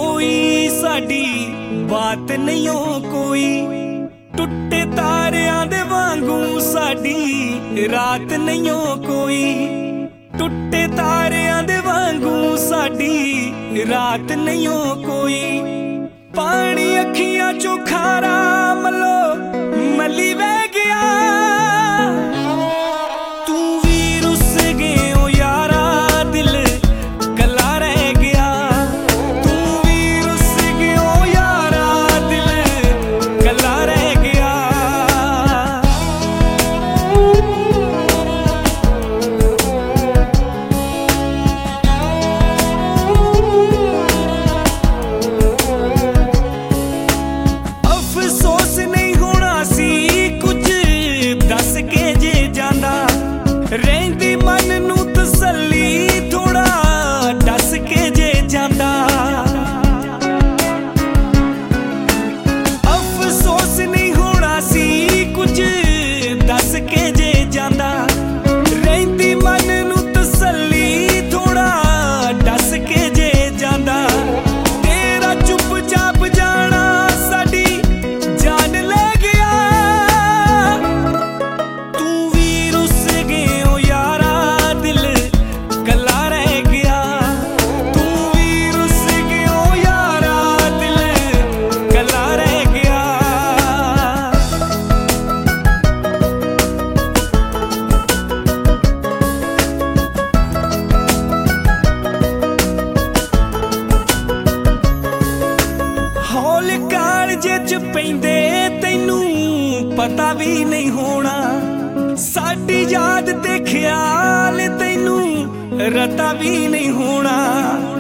कोई साडी बात नहीं हो कोई। टुटे तारियां दे वांगू साडी रात नहीं हो कोई। टुटे तारियां दे वांगू साडी रात नहीं हो कोई। पानी अखियां चो खारा मलो मली वह गया। तू भी रुस गए ओ यारा दिल कला रह गया। तू भी रुस गए ओ यारा दिल कला रह गया। अफसोस नहीं होना सी कुछ दस के जे जांदा। रहंदी मन नू तसल्ली थोड़ा दस के जे जांदा। अफसोस नहीं होना सी कुछ दस के जे जांदा। रहंदी मन नू तसल्ली थोड़ा दस के जे जांदा। तेरा चुपचाप जाना साडी जान ले गया। तू भी रुस गए ओ यारा दिल कला रह गया। तू भी रुस गए ओ यारा दिल कला रह गया। हौल कालजे च पैंदे तैनू पता भी नहीं होना। साडी याद ते ख्याल तैनू रता भी नहीं होना।